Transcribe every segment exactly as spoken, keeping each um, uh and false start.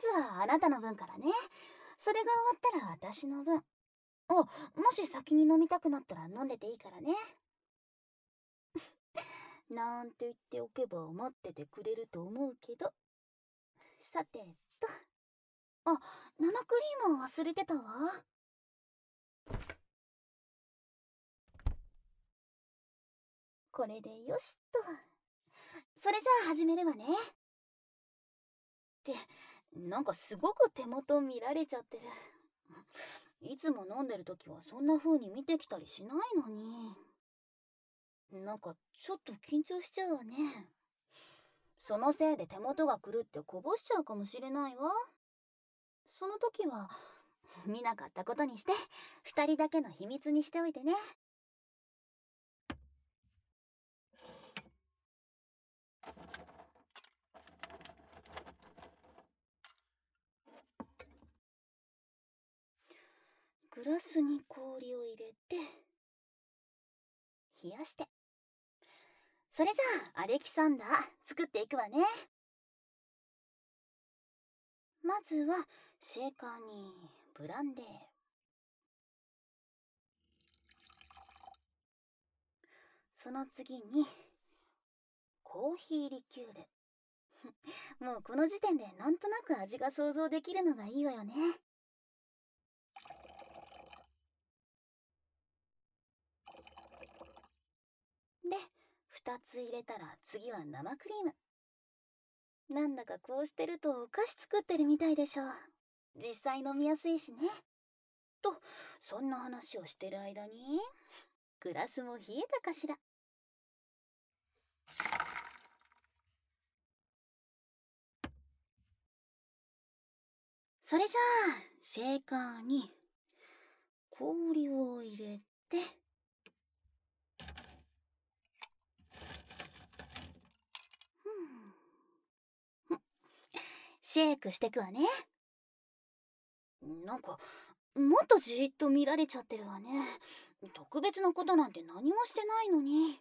ずはあなたの分からね。それが終わったら私の分。あ、もし先に飲みたくなったら飲んでていいからね。なんて言っておけば待っててくれると思うけど。さてと。あ、生クリームを忘れてたわ。これでよしと。それじゃあ始めるわね。って、なんかすごく手元見られちゃってる。いつも飲んでる時はそんな風に見てきたりしないのに。なんかちょっと緊張しちゃうわね。そのせいで手元が狂ってこぼしちゃうかもしれないわ。その時は見なかったことにして二人だけの秘密にしておいてね。グラスに氷を入れて冷やして。それじゃあアレキサンダー作っていくわね。まずはシェーカーにブランデー、その次にコーヒーリキュール。もうこの時点でなんとなく味が想像できるのがいいわよね。で、ふたつ入れたら次は生クリーム。なんだかこうしてるとお菓子作ってるみたいでしょ。実際飲みやすいしね。と、そんな話をしてる間にグラスも冷えたかしら。それじゃあシェーカーに氷を入れて、ふんシェイクしてくわね。なんかもっとじーっと見られちゃってるわね。特別なことなんて何もしてないのに。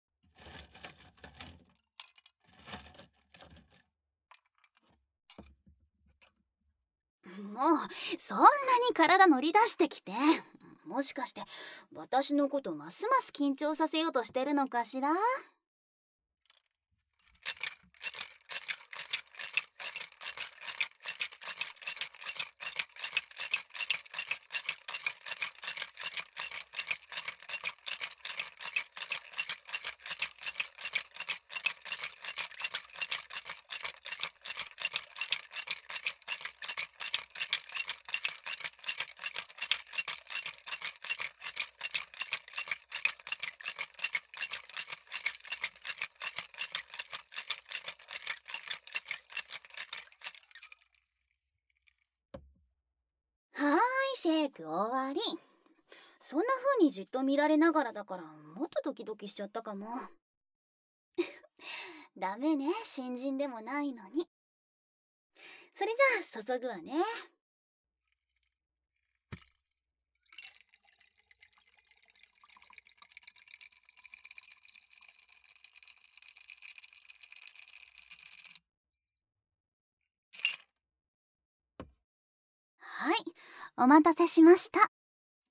もうそんなに体乗り出してきて。もしかして私のことますます緊張させようとしてるのかしら。はーい、シェイク終わり。そんな風にじっと見られながらだからもっとドキドキしちゃったかも。ダメね、新人でもないのに。それじゃあ注ぐわね。はい、お待たせしました。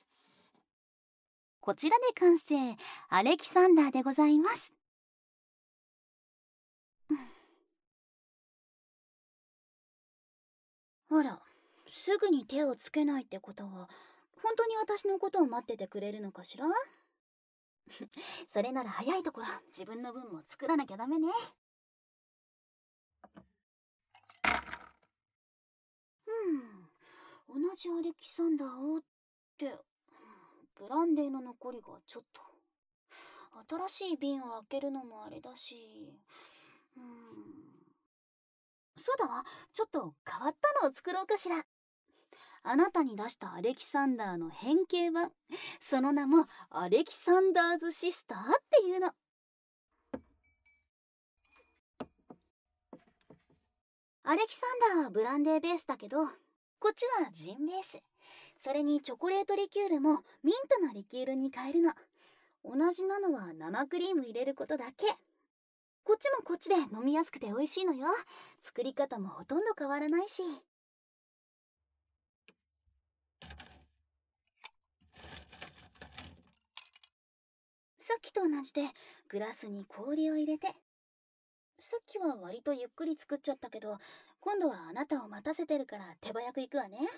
こちらで完成、アレキサンダーでございます。ほら、すぐに手をつけないってことは本当に私のことを待っててくれるのかしら。それなら早いところ自分の分も作らなきゃダメね。うん、同じアレキサンダーをって、ブランデーの残りがちょっと。新しい瓶を開けるのもあれだし、うん、そうだわ、ちょっと変わったのを作ろうかしら。あなたに出したアレキサンダーの変形版、その名もアレキサンダーズシスターっていうの。アレキサンダーはブランデーベースだけど、こっちはジンベース。それにチョコレートリキュールもミントのリキュールに変えるの。同じなのは生クリーム入れることだけ。こっちもこっちで飲みやすくて美味しいのよ。作り方もほとんど変わらないし。 さっきと同じでグラスに氷を入れて。さっきは割とゆっくり作っちゃったけど、今度はあなたを待たせてるから手早く行くわね。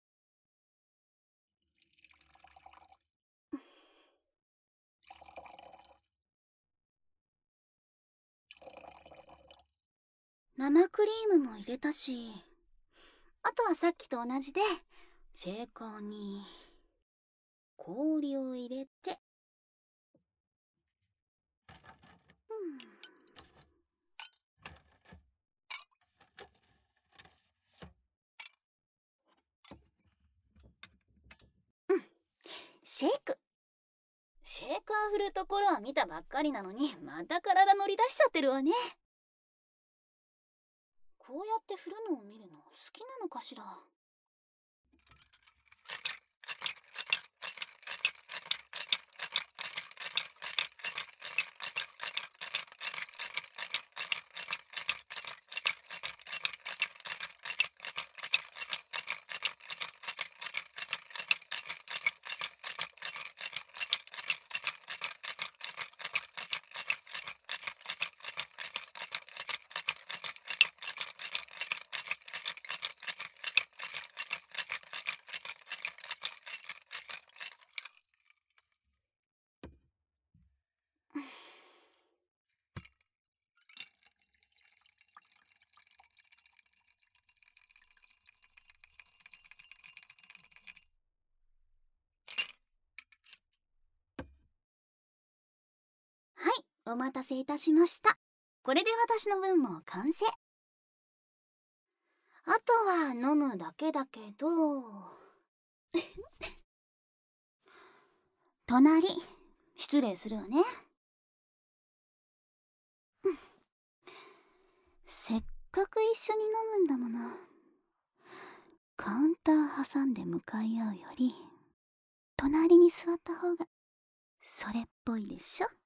生クリームも入れたし、あとはさっきと同じでシェーカーに氷を入れて、うん、うん、シェイク。シェーカー振るところは見たばっかりなのに、また体乗り出しちゃってるわね。こうやって振るのを見るの好きなのかしら。はい、お待たせいたしました。これで私の分も完成。あとは飲むだけだけど隣、失礼するわね。せっかく一緒に飲むんだもの。カウンター挟んで向かい合うより、隣に座った方がそれっぽいでしょ。